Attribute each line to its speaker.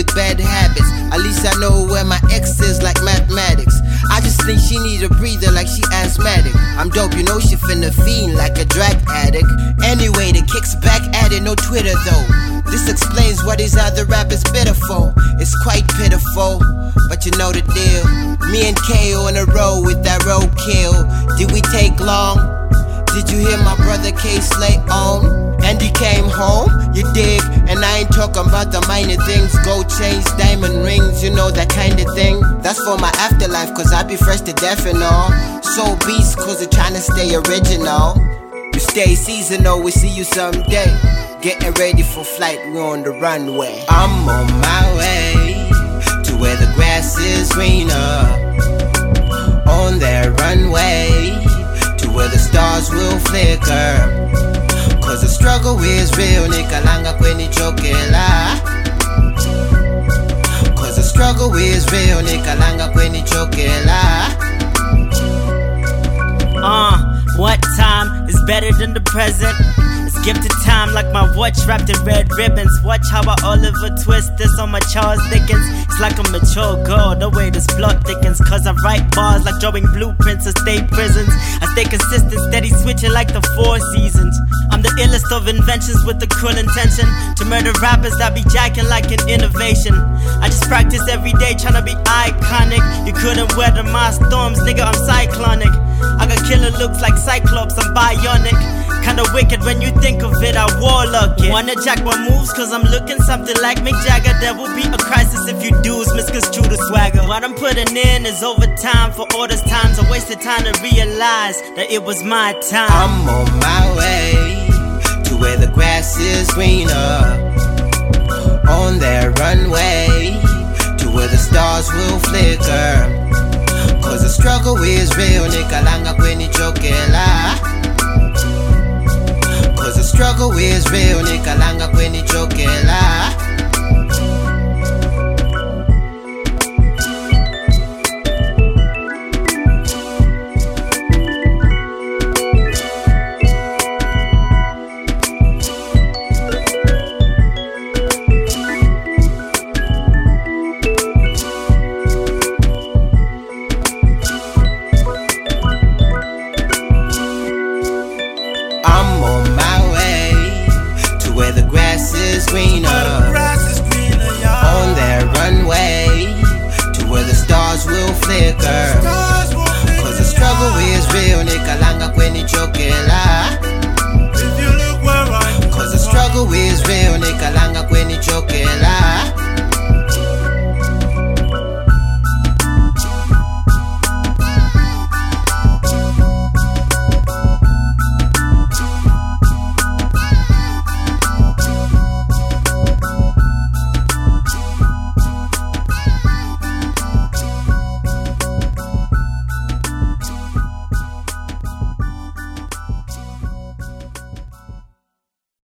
Speaker 1: with bad habits. At least I know where my ex is like mathematics. I just think she need a breather like she asthmatic. I'm dope, you know she finna fiend like a drug addict. Anyway, the kick's back at it, no Twitter though. This explains what these other rappers bitter for. It's quite pitiful, but you know the deal. Me and KO in a row with that roadkill. Did we take long? Did you hear my brother K-Slay on? And he came home, you dig? And I ain't talking about the minor things. Gold chains, diamond rings, you know that kind of thing. That's for my afterlife, cause I be fresh to death and all. Soul beast, cause we're trying to stay original. You stay seasonal, we see you someday. Getting ready for flight, we're on the runway. I'm on my way to where the grass is greener. On that runway to where the stars will flicker. Cause the struggle is real, nikalanga kweni chokela. Cause the struggle is real, nikalanga kweni chokela.
Speaker 2: What time is better than the present? It's gifted time like my watch wrapped in red ribbons. Watch how I Oliver Twist this on my Charles Dickens. It's like a mature girl, the way this plot thickens. Cause I write bars like drawing blueprints of state prisons. I stay consistent, steady switching like the four seasons. I'm the illest of inventions with the cruel intention to murder rappers that be jacking like an innovation. I just practice every day trying to be iconic. You couldn't weather my storms, nigga, I'm cyclonic. I got killer looks like Cyclops, I'm bionic. Kinda wicked when you think of it, I warlock it. Wanna jack my moves cause I'm looking something like Mick Jagger. There will be a crisis if you dudes misconstrue the swagger. What I'm putting in is overtime for all those times I wasted time to realize that it was my time.
Speaker 1: I'm on my way to where the grass is greener. On that runway to where the stars will flicker. Cause the struggle is real, nikalanga kweni chokela. Cause the struggle is real, nikalanga kweni chokela.